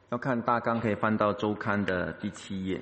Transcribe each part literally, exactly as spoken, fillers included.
要看大纲可以翻到周刊的第七页。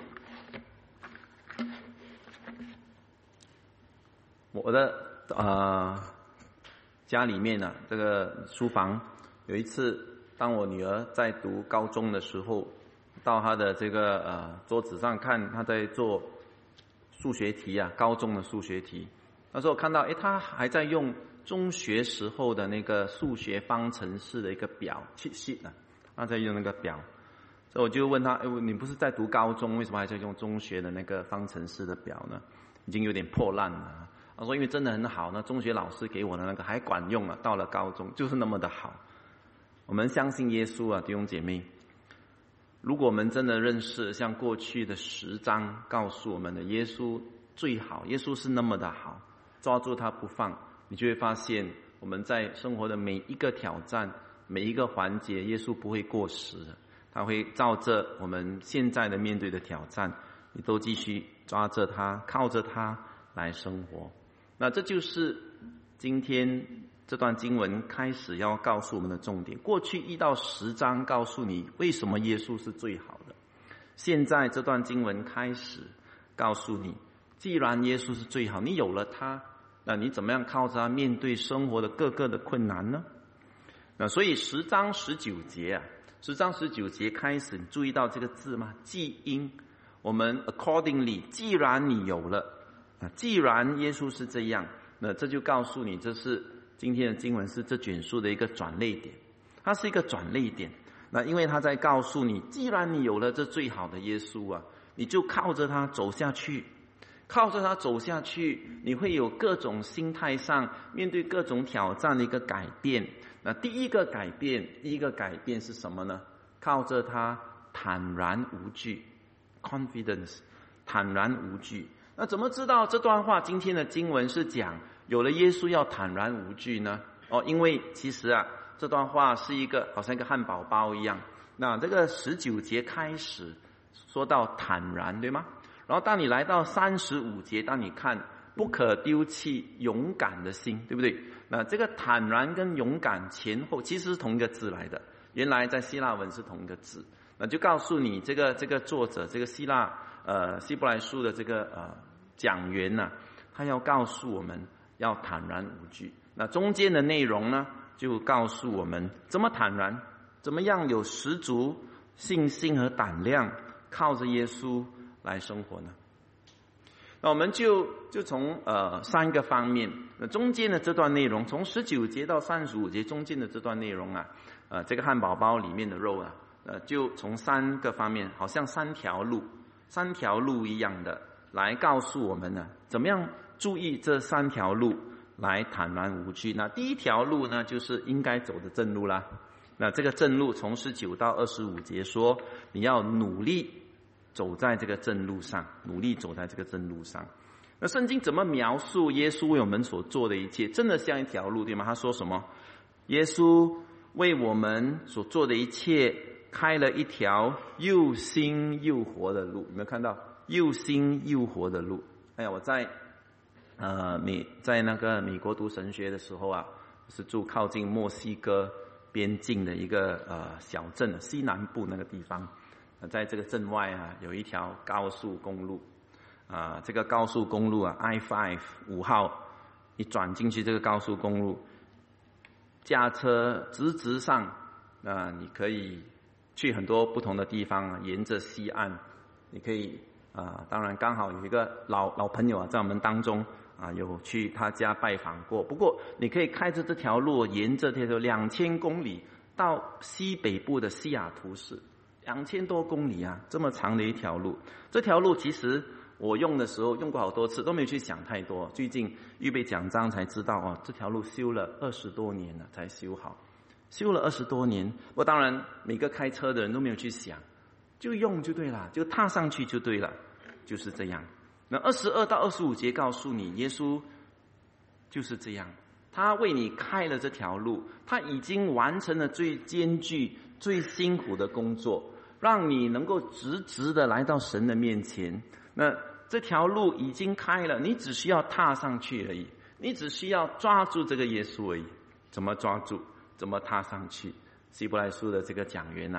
我的呃家里面呢、啊，这个书房有一次，当我女儿在读高中的时候，到她的这个呃桌子上看，她在做数学题啊，高中的数学题。那时候看到，诶，她还在用中学时候的那个数学方程式的一个表去写呢，她在用那个表。所以我就问她，诶，你不是在读高中，为什么还在用中学的那个方程式的表呢？已经有点破烂了。他说因为真的很好，那中学老师给我的那个还管用了，到了高中就是那么的好。我们相信耶稣啊，弟兄姐妹，如果我们真的认识像过去的十章告诉我们的耶稣最好，耶稣是那么的好，抓住他不放，你就会发现我们在生活的每一个挑战，每一个环节，耶稣不会过时的，他会照着我们现在的面对的挑战，你都继续抓着他，靠着他来生活。那这就是今天这段经文开始要告诉我们的重点。过去一到十章告诉你为什么耶稣是最好的，现在这段经文开始告诉你，既然耶稣是最好，你有了他，那你怎么样靠着他面对生活的各个的困难呢？那所以十章十九节啊，十章十九节开始，你注意到这个字吗？既因我们 accordingly， 既然你有了，既然耶稣是这样，那这就告诉你，这是今天的经文是这卷书的一个转捩点，它是一个转捩点。那因为他在告诉你，既然你有了这最好的耶稣啊，你就靠着他走下去，靠着他走下去，你会有各种心态上面对各种挑战的一个改变。那第一个改变，第一个改变是什么呢？靠着他坦然无惧 ，confidence， 坦然无惧。那怎么知道这段话今天的经文是讲有了耶稣要坦然无惧呢？哦，因为其实啊，这段话是一个好像一个汉堡包一样。那这个十九节开始说到坦然，对吗？然后当你来到三十五节，当你看不可丢弃勇敢的心，对不对？那这个坦然跟勇敢前后其实是同一个字来的，原来在希腊文是同一个字。那就告诉你，这个这个作者，这个希腊呃希伯来书的这个呃讲员呢、啊，他要告诉我们要坦然无惧。那中间的内容呢，就告诉我们怎么坦然，怎么样有十足信心和胆量，靠着耶稣来生活呢？那我们就就从呃三个方面，那中间的这段内容，从十九节到三十五节中间的这段内容啊，呃这个汉堡包里面的肉啊，呃就从三个方面，好像三条路，三条路一样的来告诉我们呢，怎么样注意这三条路来坦然无惧。那第一条路呢，就是应该走的正路啦。那这个正路从十九到二十五节说，你要努力走在这个正路上，努力走在这个正路上。那圣经怎么描述耶稣为我们所做的一切？真的像一条路，对吗？他说什么？耶稣为我们所做的一切开了一条又新又活的路。有没有看到又新又活的路？哎呀，我在呃美在那个美国读神学的时候啊，是住靠近墨西哥边境的一个呃小镇，西南部那个地方。在这个镇外啊，有一条高速公路啊，这个高速公路啊 I 五 五号，一转进去这个高速公路，驾车直直上，啊，你可以去很多不同的地方，沿着西岸，你可以啊，当然刚好有一个老老朋友啊，在我们当中啊，有去他家拜访过。不过你可以开着这条路，沿着这条两千公里到西北部的西雅图市。两千多公里啊，这么长的一条路。这条路其实我用的时候用过好多次，都没有去想太多。最近预备讲章才知道哦，这条路修了二十多年了才修好，修了二十多年。不过当然每个开车的人都没有去想，就用就对了，就踏上去就对了，就是这样。那二十二到二十五节告诉你，耶稣就是这样，他为你开了这条路，他已经完成了最艰巨最辛苦的工作，让你能够直直的来到神的面前。那这条路已经开了，你只需要踏上去而已，你只需要抓住这个耶稣而已。怎么抓住？怎么踏上去？希伯来书的这个讲员啊，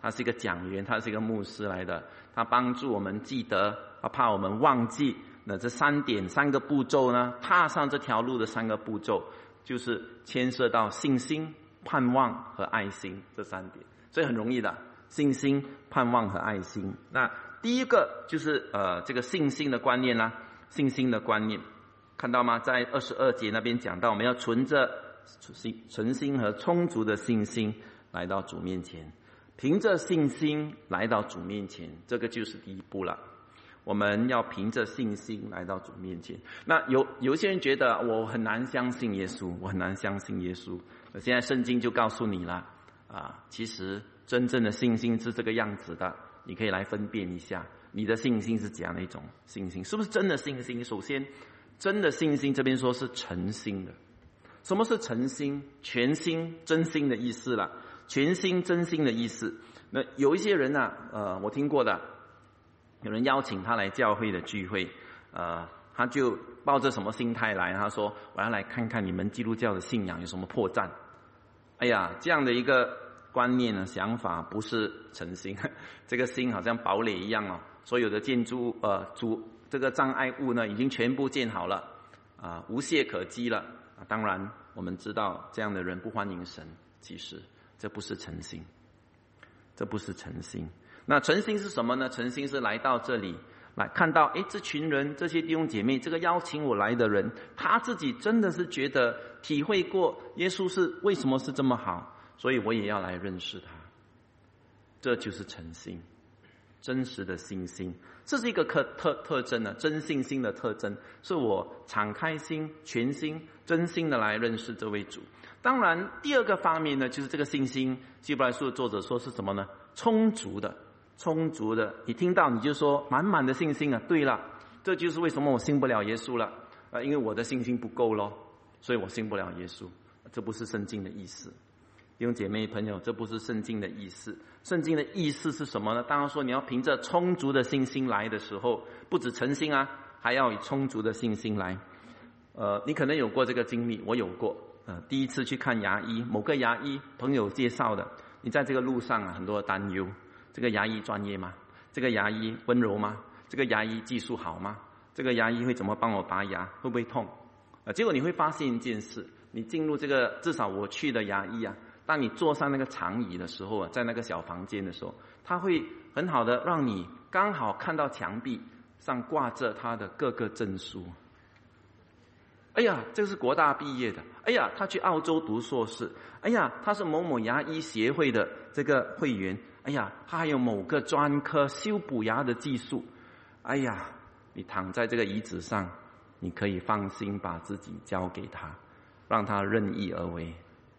他是一个讲员，他是一个牧师来的，他帮助我们记得，他怕我们忘记。那这三点三个步骤呢，踏上这条路的三个步骤，就是牵涉到信心、盼望和爱心这三点，所以很容易的，信心、盼望和爱心。那第一个就是呃这个信心的观念啦，信心的观念，看到吗？在二十二节那边讲到，我们要存着存心和充足的信心来到主面前，凭着信心来到主面前，这个就是第一步了。我们要凭着信心来到主面前。那有有些人觉得我很难相信耶稣，我很难相信耶稣。现在圣经就告诉你了啊，其实真正的信心是这个样子的，你可以来分辨一下，你的信心是怎样的一种信心，是不是真的信心？首先，真的信心这边说是诚心的。什么是诚心？全心、真心的意思了。全心、真心的意思。那有一些人啊，呃，我听过的。有人邀请他来教会的聚会，呃，他就抱着什么心态来？他说：“我要来看看你们基督教的信仰有什么破绽。”哎呀，这样的一个观念呢、想法不是诚心，这个心好像堡垒一样哦，所有的建筑呃主这个障碍物呢已经全部建好了，啊、呃，无懈可击了。啊，当然我们知道这样的人不欢迎神，其实这不是诚心，这不是诚心。那诚心是什么呢？诚心是来到这里来看到，诶，这群人，这些弟兄姐妹，这个邀请我来的人，他自己真的是觉得体会过耶稣是为什么是这么好，所以我也要来认识他。这就是诚心，真实的信心，这是一个特特特征呢，真信心的特征，是我敞开心、全心、真心的来认识这位主。当然，第二个方面呢，就是这个信心，希伯来书的作者说是什么呢？充足的。充足的，你听到你就说满满的信心啊！对了，这就是为什么我信不了耶稣了啊，因为我的信心不够咯，所以我信不了耶稣。这不是圣经的意思，弟兄姐妹朋友，这不是圣经的意思。圣经的意思是什么呢？当然说你要凭着充足的信心来的时候，不止诚心啊，还要以充足的信心来。呃，你可能有过这个经历，我有过。呃，第一次去看牙医，某个牙医朋友介绍的，你在这个路上啊，很多的担忧。这个牙医专业吗？这个牙医温柔吗？这个牙医技术好吗？这个牙医会怎么帮我拔牙？会不会痛？呃，结果你会发现一件事，你进入这个至少我去的牙医啊，当你坐上那个长椅的时候啊，在那个小房间的时候，他会很好的让你刚好看到墙壁上挂着他的各个证书。哎呀，这是国大毕业的。哎呀，他去澳洲读硕士。哎呀，他是某某牙医协会的这个会员。哎呀，他还有某个专科修补牙的技术。哎呀，你躺在这个椅子上，你可以放心把自己交给他，让他任意而为。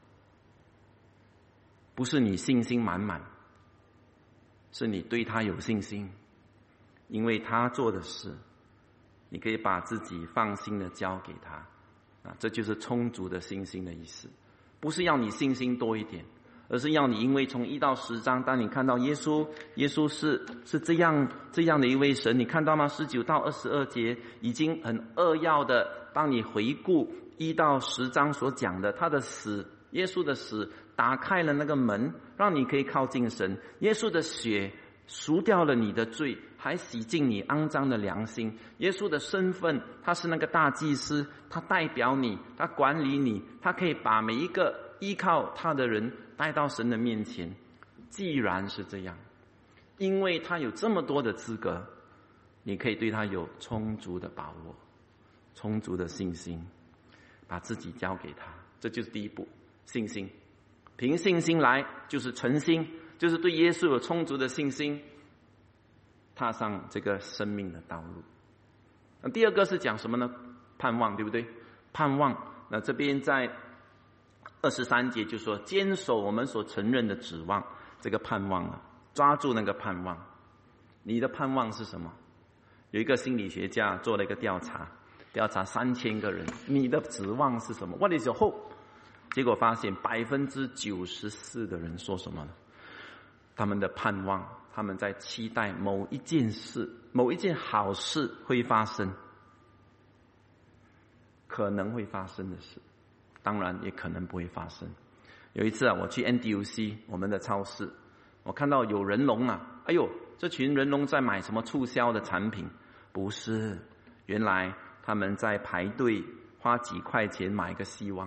不是你信心满满，是你对他有信心，因为他做的事，你可以把自己放心的交给他。啊，这就是充足的信心的意思，不是要你信心多一点，而是要你因为从一到十章，当你看到耶稣，耶稣是是这样这样的一位神，你看到吗？十九到二十二节已经很扼要的帮你回顾一到十章所讲的他的死，耶稣的死打开了那个门，让你可以靠近神。耶稣的血赎掉了你的罪，还洗净你肮脏的良心。耶稣的身份，他是那个大祭司，他代表你，他管理你，他可以把每一个依靠他的人带到神的面前。既然是这样，因为他有这么多的资格，你可以对他有充足的把握，充足的信心，把自己交给他。这就是第一步，信心。凭信心来，就是诚心，就是对耶稣有充足的信心，踏上这个生命的道路。那第二个是讲什么呢？盼望，对不对？盼望。那这边在二十三节就说，坚守我们所承认的指望，这个盼望啊，抓住那个盼望。你的盼望是什么？有一个心理学家做了一个调查，调查三千个人，你的指望是什么 ？What is your hope？ 结果发现百分之九十四的人说什么呢？他们的盼望，他们在期待某一件事，某一件好事会发生，可能会发生的事，当然也可能不会发生。有一次啊，我去 N T U C 我们的超市， 我看到有人龙啊，哎呦，这群人龙在买什么促销的产品？不是，原来他们在排队，花几块钱买一个希望，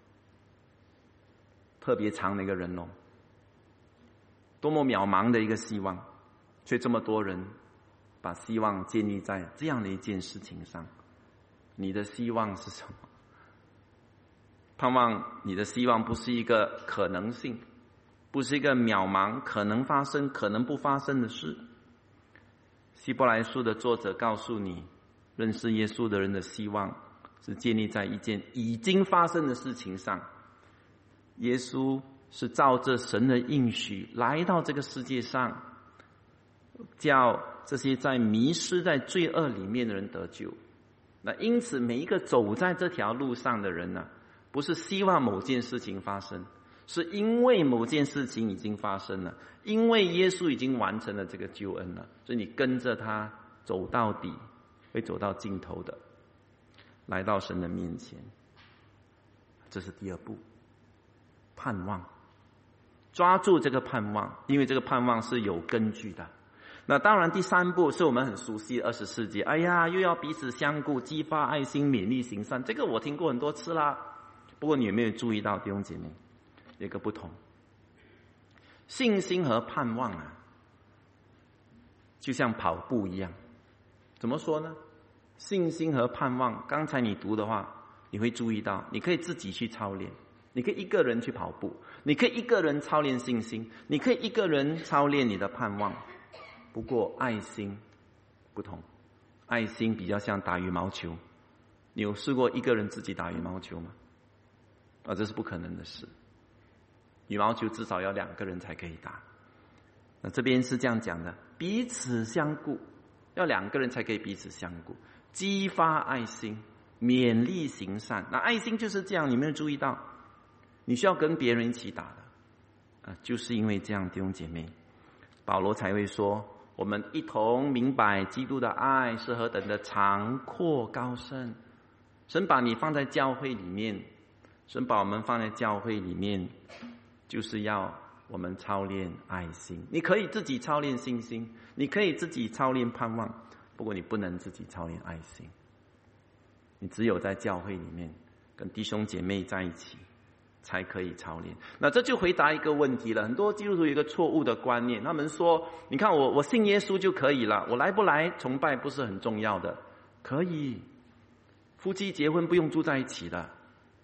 特别长的一个人龙，多么渺茫的一个希望，却这么多人把希望建立在这样的一件事情上。你的希望是什么？盼望你的希望不是一个可能性，不是一个渺茫可能发生可能不发生的事。希伯来书的作者告诉你，认识耶稣的人的希望是建立在一件已经发生的事情上。耶稣是照着神的应许来到这个世界上，叫这些在迷失在罪恶里面的人得救。那因此每一个走在这条路上的人呢、啊，不是希望某件事情发生，是因为某件事情已经发生了，因为耶稣已经完成了这个救恩了，所以你跟着他走到底，会走到尽头的，来到神的面前。这是第二步，盼望，抓住这个盼望，因为这个盼望是有根据的。那当然第三步是我们很熟悉的二十四节，哎呀，又要彼此相顾，激发爱心，勉励行善，这个我听过很多次啦。不过你有没有注意到，弟兄姐妹，有一个不同，信心和盼望啊，就像跑步一样。怎么说呢？信心和盼望，刚才你读的话，你会注意到，你可以自己去操练，你可以一个人去跑步，你可以一个人操练信心，你可以一个人操练你的盼望。不过爱心不同，爱心比较像打羽毛球。你有试过一个人自己打羽毛球吗？啊，这是不可能的事。羽毛球至少要两个人才可以打。那这边是这样讲的，彼此相顾，要两个人才可以彼此相顾，激发爱心，勉励行善。那爱心就是这样，你没有注意到？你需要跟别人一起打的啊，就是因为这样，弟兄姐妹，保罗才会说，我们一同明白基督的爱是何等的长阔高深。神把你放在教会里面，神把我们放在教会里面，就是要我们操练爱心。你可以自己操练信心，你可以自己操练盼望，不过你不能自己操练爱心。你只有在教会里面跟弟兄姐妹在一起，才可以操练。那这就回答一个问题了，很多基督徒有一个错误的观念，他们说，你看我我信耶稣就可以了，我来不来崇拜不是很重要的。可以，夫妻结婚不用住在一起的，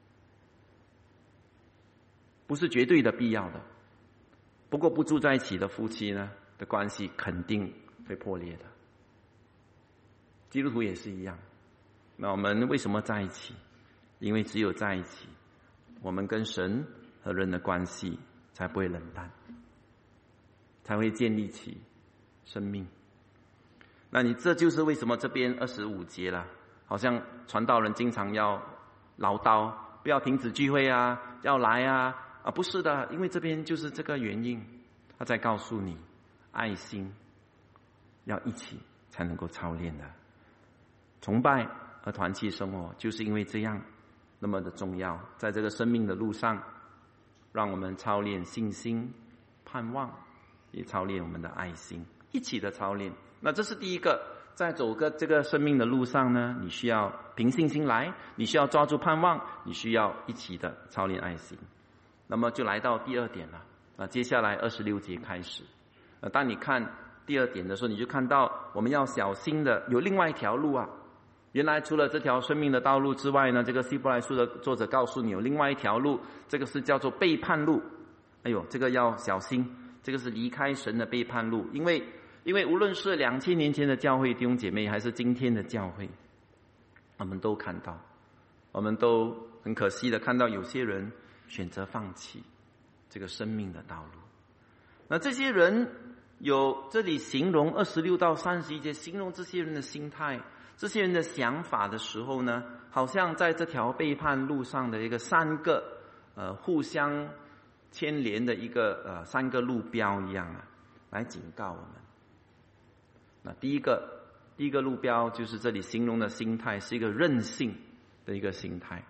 不是绝对的必要的。不过不住在一起的夫妻呢的关系肯定会破裂的。基督徒也是一样。那我们为什么在一起？因为只有在一起，我们跟神和人的关系才不会冷淡，才会建立起生命。那你这就是为什么这边二十五节了，好像传道人经常要唠叨，不要停止聚会啊，要来啊啊，不是的，因为这边就是这个原因，他在告诉你，爱心要一起才能够操练的。崇拜和团契生活就是因为这样那么的重要，在这个生命的路上，让我们操练信心、盼望，也操练我们的爱心，一起的操练。那这是第一个，在走个这个生命的路上呢，你需要凭信心来，你需要抓住盼望，你需要一起的操练爱心。那么就来到第二点了。那接下来二十六节开始，呃，当你看第二点的时候，你就看到我们要小心的有另外一条路啊。原来除了这条生命的道路之外呢，这个希伯来书的作者告诉你有另外一条路，这个是叫做背叛路。哎呦，这个要小心，这个是离开神的背叛路。因为因为无论是两千年前的教会弟兄姐妹，还是今天的教会，我们都看到，我们都很可惜的看到有些人选择放弃这个生命的道路。那这些人有这里形容二十六到三十一节，形容这些人的心态，这些人的想法的时候呢，好像在这条背叛路上的一个三个呃互相牵连的一个呃三个路标一样啊，来警告我们。那第一个第一个路标就是这里形容的心态，是一个任性的一个心态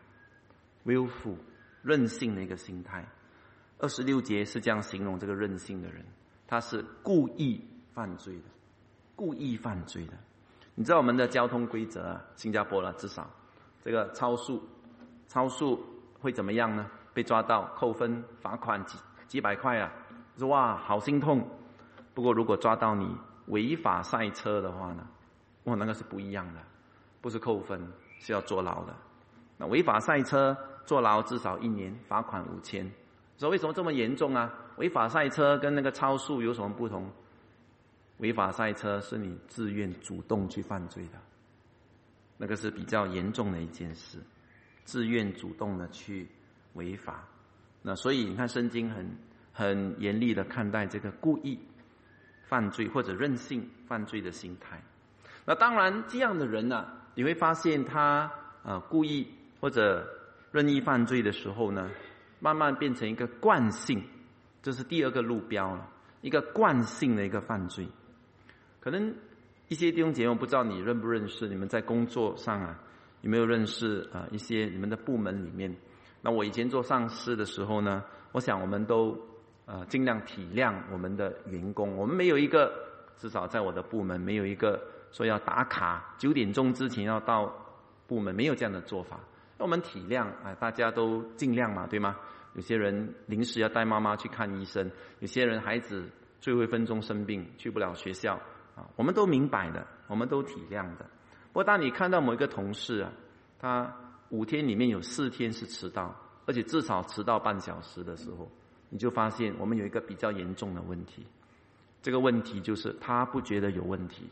，willful 任性的一个心态。二十六节是这样形容这个任性的人， 他是故意犯罪的，故意犯罪的。你知道我们的交通规则啊，新加坡了至少这个超速，超速会怎么样呢？被抓到扣分罚款几几百块啊，说哇好心痛。不过如果抓到你违法赛车的话呢，哇那个是不一样的，不是扣分，是要坐牢的。那违法赛车坐牢至少一年，罚款五千。说为什么这么严重啊？违法赛车跟那个超速有什么不同？违法赛车是你自愿主动去犯罪的，那个是比较严重的一件事，自愿主动的去违法。那所以你看圣经很很严厉的看待这个故意犯罪或者任性犯罪的心态。那当然这样的人呢、啊，你会发现他呃故意或者任意犯罪的时候呢，慢慢变成一个惯性，这是第二个路标了，一个惯性的一个犯罪。可能一些弟兄姐妹，我不知道你认不认识，你们在工作上啊有没有认识啊、呃、一些你们的部门里面。那我以前做上司的时候呢，我想我们都呃尽量体谅我们的员工，我们没有一个，至少在我的部门没有一个说要打卡九点钟之前要到部门，没有这样的做法。那我们体谅啊，大家都尽量嘛，对吗？有些人临时要带妈妈去看医生，有些人孩子最后一分钟生病去不了学校啊，我们都明白的，我们都体谅的。不过当你看到某一个同事啊，他五天里面有四天是迟到，而且至少迟到半小时的时候，你就发现我们有一个比较严重的问题。这个问题就是他不觉得有问题，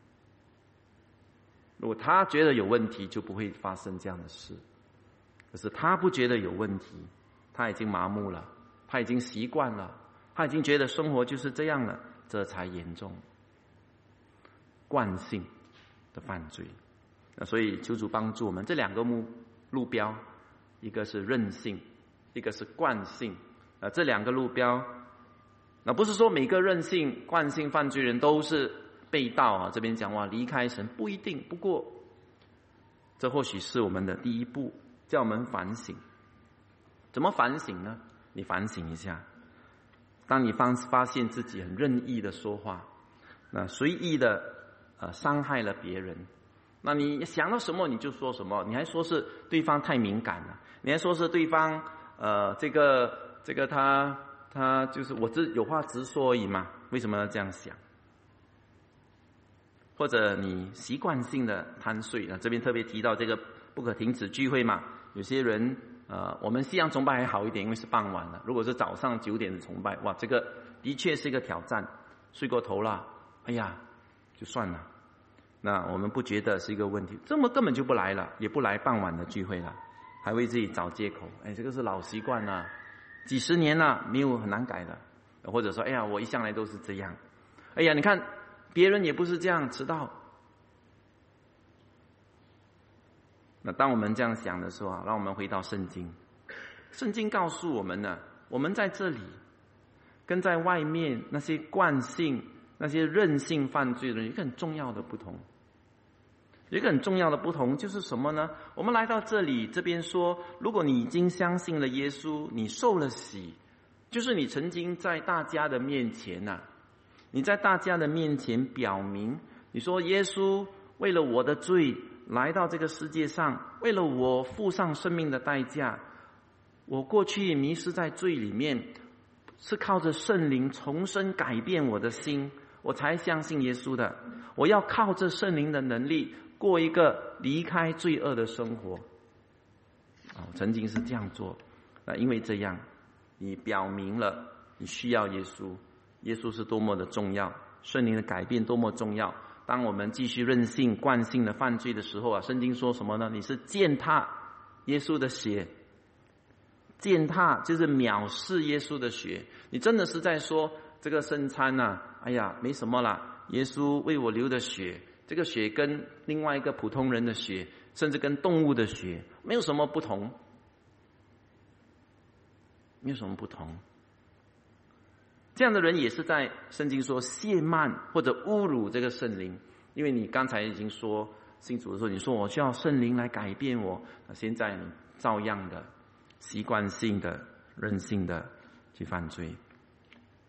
如果他觉得有问题，就不会发生这样的事。可是他不觉得有问题，他已经麻木了，他已经习惯了，他已经觉得生活就是这样了，这才严重。惯性的犯罪。那所以求主帮助我们，这两个目路标，一个是任性，一个是惯性。呃，这两个路标，那不是说每个任性、惯性犯罪人都是被盗啊。这边讲哇，离开神不一定，不过这或许是我们的第一步，叫我们反省。怎么反省呢？你反省一下，当你发发现自己很任意的说话，那随意的呃伤害了别人，那你想到什么你就说什么，你还说是对方太敏感了，你还说是对方呃这个这个他他就是我这有话直说而已嘛，为什么要这样想？或者你习惯性的贪睡啊，这边特别提到这个不可停止聚会嘛，有些人呃我们夕阳崇拜还好一点，因为是傍晚了，如果是早上九点的崇拜，哇，这个的确是一个挑战，睡过头了，哎呀就算了，那我们不觉得是一个问题，这么根本就不来了，也不来傍晚的聚会了，还为自己找借口，哎，这个是老习惯了，几十年了，没有很难改的。或者说，哎呀，我一向来都是这样，哎呀，你看别人也不是这样迟到。那当我们这样想的时候啊，让我们回到圣经，圣经告诉我们呢，我们在这里跟在外面那些惯性、那些任性犯罪的人有一个很重要的不同。有一个很重要的不同就是什么呢？我们来到这里，这边说，如果你已经相信了耶稣，你受了洗，就是你曾经在大家的面前啊，你在大家的面前表明，你说耶稣为了我的罪来到这个世界上，为了我付上生命的代价，我过去迷失在罪里面，是靠着圣灵重生改变我的心，我才相信耶稣的。我要靠着圣灵的能力过一个离开罪恶的生活。哦，曾经是这样做，那因为这样，你表明了你需要耶稣，耶稣是多么的重要，圣灵的改变多么重要。当我们继续任性惯性的犯罪的时候啊，圣经说什么呢？你是践踏耶稣的血，践踏就是藐视耶稣的血。你真的是在说这个圣餐啊，哎呀没什么啦，耶稣为我流的血，这个血跟另外一个普通人的血，甚至跟动物的血没有什么不同，没有什么不同。这样的人也是在圣经说亵慢或者侮辱这个圣灵，因为你刚才已经说信主的时候，你说我需要圣灵来改变我，现在你照样的习惯性的任性的去犯罪，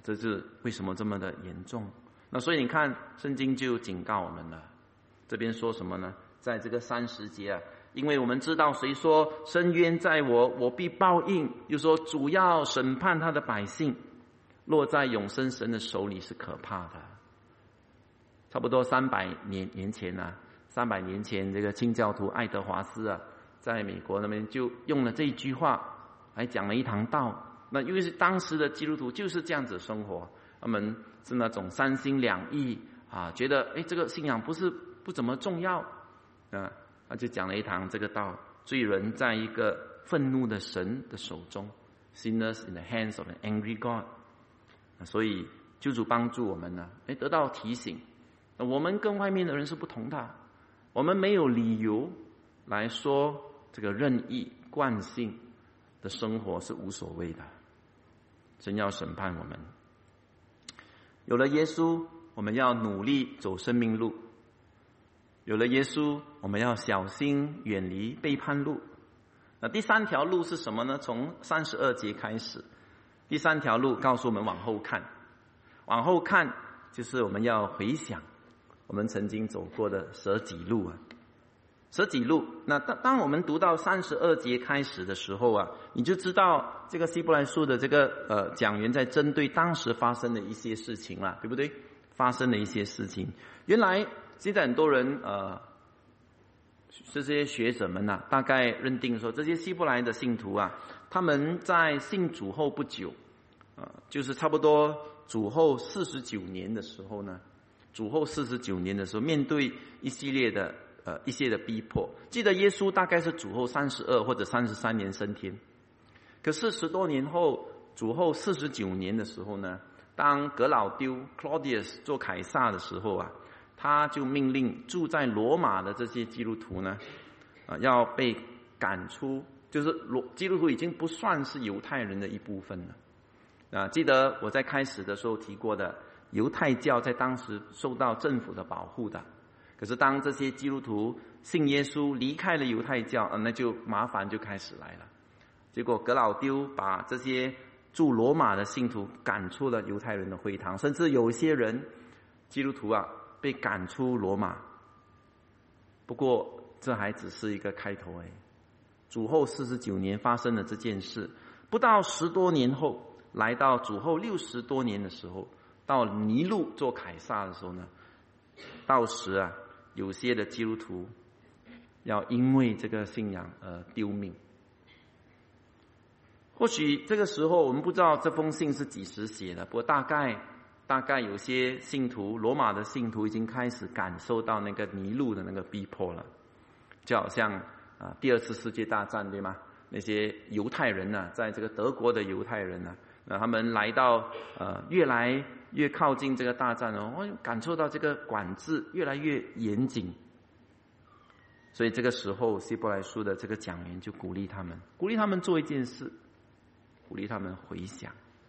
这是为什么这么的严重？那所以你看，圣经就警告我们了。这边说什么呢？在这个三十节啊，因为我们知道谁说伸冤在我，我必报应。又说主要审判他的百姓，落在永生神的手里是可怕的。差不多三百年年前啊，三百年前这个清教徒爱德华斯啊，在美国那边就用了这一句话来讲了一堂道。那因为是当时的基督徒就是这样子生活，他们是那种三心两意啊，觉得哎这个信仰不是不怎么重要啊，他就讲了一堂这个道：罪人在一个愤怒的神的手中 ，sinners in the hands of an angry God。所以救主帮助我们呢，哎得到提醒，我们跟外面的人是不同的，我们没有理由来说这个任意惯性的生活是无所谓的。神要审判我们。有了耶稣，我们要努力走生命路；有了耶稣，我们要小心远离背叛路。那第三条路是什么呢？从三十二节开始，第三条路告诉我们往后看，往后看就是我们要回想我们曾经走过的舍己路啊。舍己路，那当当我们读到三十二节开始的时候啊，你就知道这个希伯来书的这个呃讲员在针对当时发生的一些事情了，对不对？发生的一些事情，原来现在很多人呃，这些学者们呐、啊，大概认定说这些希伯来的信徒啊，他们在信主后不久，呃，就是差不多主后四十九年的时候呢，主后四十九年的时候，面对一系列的。呃，一些的逼迫。记得耶稣大概是主后三十二或者三十三年升天，可是十多年后，主后四十九年的时候呢，当格老丢 Claudius 做凯撒的时候啊，他就命令住在罗马的这些基督徒呢，啊、呃，要被赶出，就是罗基督徒已经不算是犹太人的一部分了。啊、呃，记得我在开始的时候提过的，犹太教在当时受到政府的保护的。可是当这些基督徒信耶稣离开了犹太教，呃、那就麻烦就开始来了。结果格老丢把这些住罗马的信徒赶出了犹太人的会堂，甚至有些人基督徒啊被赶出罗马。不过这还只是一个开头而已。主后四十九年发生了这件事，不到十多年后，来到主后六十多年的时候，到尼禄做凯撒的时候呢，到时啊。有些的基督徒要因为这个信仰而丢命。或许这个时候我们不知道这封信是几时写的，不过大概大概有些信徒，罗马的信徒已经开始感受到那个尼禄的那个逼迫了，就好像啊第二次世界大战对吗？那些犹太人呢、啊，在这个德国的犹太人呢、啊，那他们来到呃越来越靠近这个大战哦，我感受到这个管制越来越严谨，所以这个时候希伯来书的这个讲员就鼓励他们，鼓励他们做一件事，鼓励他们回想，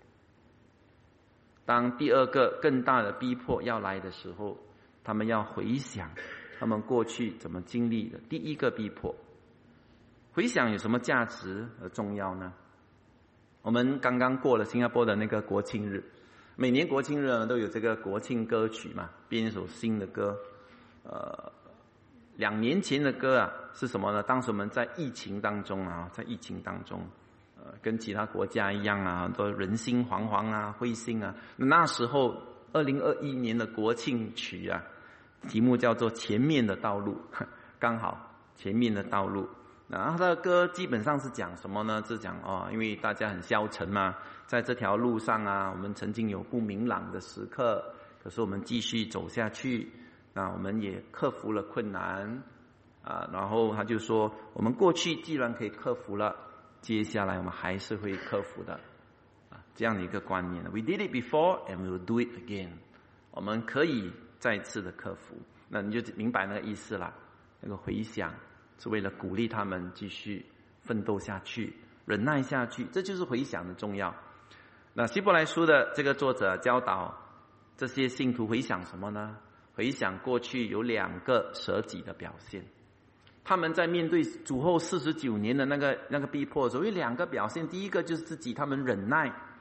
当第二个更大的逼迫要来的时候，他们要回想他们过去怎么经历的第一个逼迫。回想有什么价值和重要呢？我们刚刚过了新加坡的那个国庆日，每年国庆日呢都有这个国庆歌曲嘛，编一首新的歌。呃，两年前的歌啊是什么呢？当时我们在疫情当中啊，在疫情当中，呃，跟其他国家一样啊，很多人心惶惶啊，灰心啊。那时候二零二一年的国庆曲啊，题目叫做《前面的道路》，刚好前面的道路。然后他的歌基本上是讲什么呢？是讲哦，因为大家很消沉嘛，在这条路上啊，我们曾经有不明朗的时刻，可是我们继续走下去，那我们也克服了困难啊。然后他就说，我们过去既然可以克服了，接下来我们还是会克服的啊，这样的一个观念。We did it before and we will do it again。我们可以再次的克服，那你就明白那个意思了。那个回想。是为了鼓励他们继续奋斗下去，忍耐下去，这就是回想的重要。那希伯来书的这个作者教导这些信徒回想什么呢？回想过去有两个舍己的表现。他们在面对主后四十九年的那个那个逼迫的时候，有两个表现。第一个就是自己他们忍耐，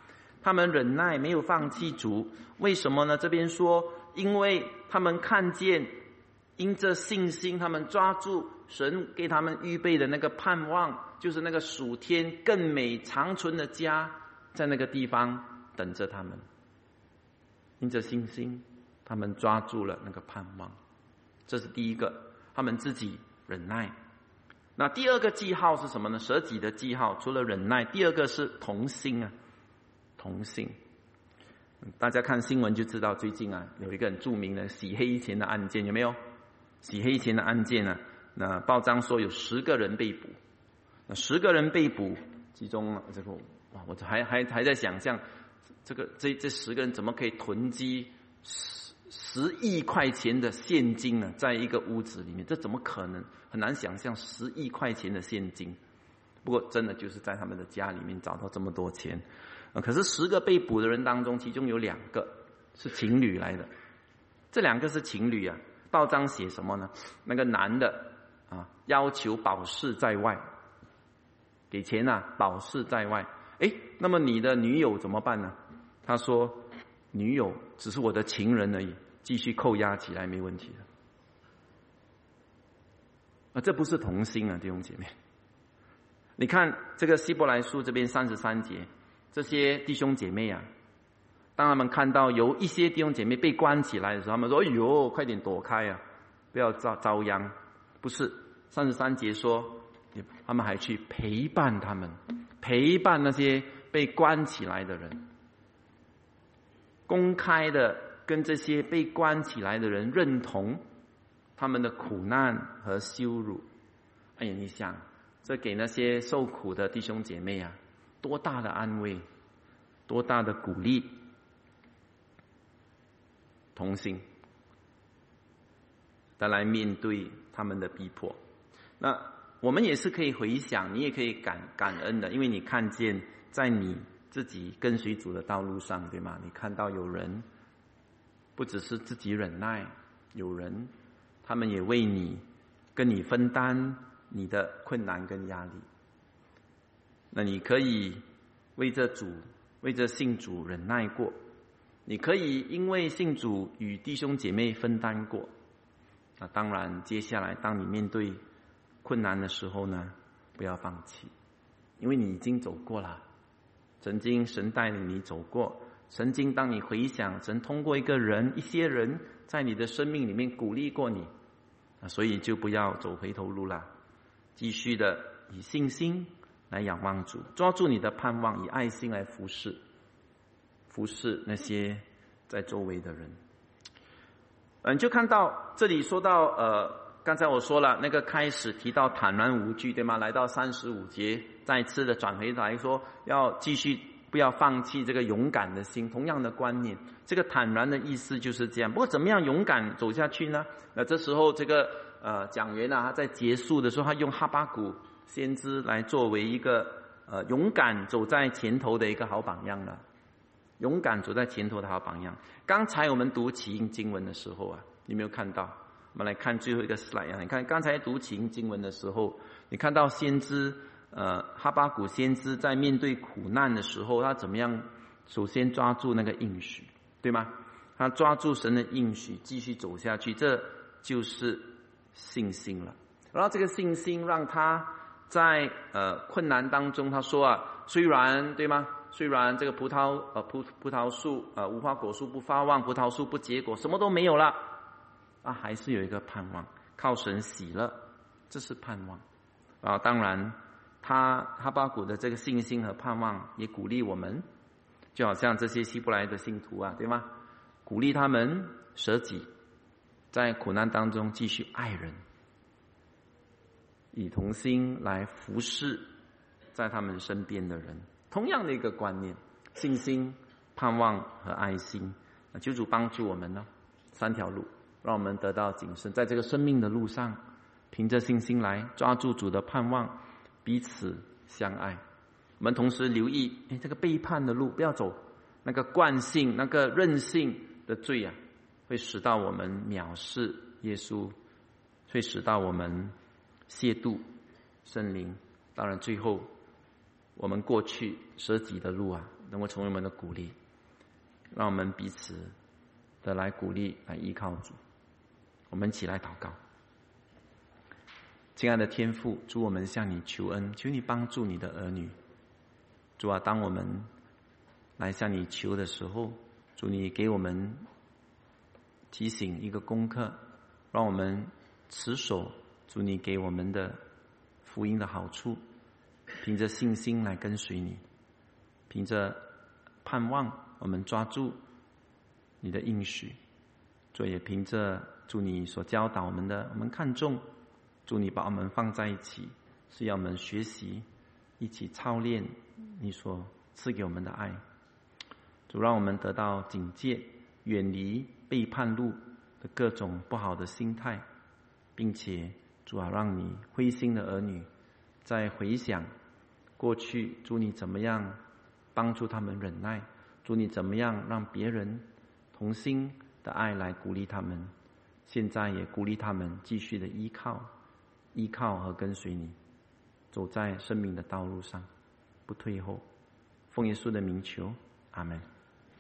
他们忍耐，没有放弃主。为什么呢？这边说，因为他们看见，因着信心，他们抓住神给他们预备的那个盼望，就是那个属天更美长存的家，在那个地方等着他们。因着信心，他们抓住了那个盼望。这是第一个，他们自己忍耐。那第二个记号是什么呢？舍己的记号，除了忍耐，第二个是同心啊，同心。大家看新闻就知道，最近啊有一个很著名的洗黑钱的案件，有没有？洗黑钱的案件啊，那报章说有十个人被捕，那十个人被捕，其中这个哇，我还还还在想象，这个这这十个人怎么可以囤积十十亿块钱的现金呢？在一个屋子里面，这怎么可能？很难想象十亿块钱的现金。不过真的就是在他们的家里面找到这么多钱。呃、可是十个被捕的人当中，其中有两个是情侣来的。这两个是情侣啊。报章写什么呢？那个男的啊，要求保释在外，给钱啊，保释在外。诶，那么你的女友怎么办呢？他说，女友只是我的情人而已，继续扣押起来没问题的。啊，这不是同心啊，弟兄姐妹。你看这个希伯来书这边三十三节，这些弟兄姐妹啊，当他们看到有一些弟兄姐妹被关起来的时候，他们说：“哎呦，快点躲开啊，不要遭遭殃。”不是，三十三节说，他们还去陪伴他们，陪伴那些被关起来的人，公开的跟这些被关起来的人认同他们的苦难和羞辱。哎呀，你想，这给那些受苦的弟兄姐妹啊，多大的安慰，多大的鼓励。同心的来面对他们的逼迫。那我们也是可以回想，你也可以感感恩的，因为你看见在你自己跟随主的道路上，对吗？你看到有人不只是自己忍耐，有人他们也为你跟你分担你的困难跟压力。那你可以为着主，为着信主忍耐过，你可以因为信主与弟兄姐妹分担过。那当然接下来当你面对困难的时候呢，不要放弃，因为你已经走过了，曾经神带领你走过，曾经当你回想神通过一个人一些人在你的生命里面鼓励过你，所以就不要走回头路了，继续的以信心来仰望主，抓住你的盼望，以爱心来服侍服侍那些在周围的人。嗯，就看到这里说到呃刚才我说了，那个开始提到坦然无惧，对吗？来到三十五节，再次的转回来说，要继续不要放弃这个勇敢的心。同样的观念，这个坦然的意思就是这样。不过怎么样勇敢走下去呢？那这时候这个呃讲员啊，他在结束的时候，他用哈巴谷先知来作为一个呃勇敢走在前头的一个好榜样了。勇敢走在前头的好榜样。刚才我们读起因经文的时候啊，你没有看到？我们来看最后一个 slide 啊，你看刚才读起因经文的时候，你看到先知呃哈巴谷先知在面对苦难的时候，他怎么样？首先抓住那个应许，对吗？他抓住神的应许，继续走下去，这就是信心了。然后这个信心让他在呃困难当中，他说啊，虽然对吗？虽然这个葡萄呃葡葡萄树呃无花果树不发旺，葡萄树不结果，什么都没有了，啊，还是有一个盼望，靠神喜乐，这是盼望啊。当然，他哈巴谷的这个信心和盼望也鼓励我们，就好像这些希伯来的信徒啊，对吗？鼓励他们舍己，在苦难当中继续爱人，以同心来服侍在他们身边的人。同样的一个观念，信心、盼望和爱心，求主帮助我们呢，三条路，让我们得到谨慎，在这个生命的路上，凭着信心来抓住主的盼望，彼此相爱。我们同时留意，哎，这个背叛的路不要走，那个惯性、那个任性的罪啊，会使到我们藐视耶稣，会使到我们亵渎圣灵。当然，最后我们过去舍己的路啊， 能够成为我们的鼓励，让我们彼此的来鼓励，来依靠主。我们一起来祷告。亲爱的天父，主，我们向你求恩，求你帮助你的儿女。主啊，当我们来向你求的时候，主，你给我们提醒一个功课，让我们持守主你给我们的福音的好处，凭着信心来跟随你，凭着盼望我们抓住你的应许。主也凭着主你所教导我们的，我们看重，主你把我们放在一起，是要我们学习，一起操练你所赐给我们的爱。主让我们得到警戒，远离背叛路的各种不好的心态，并且主啊，让你灰心的儿女在回想过去，主你怎么样帮助他们忍耐，主你怎么样让别人同心的爱来鼓励他们，现在也鼓励他们继续的依靠依靠和跟随你，走在生命的道路上，不退后。奉耶稣的名求，阿们。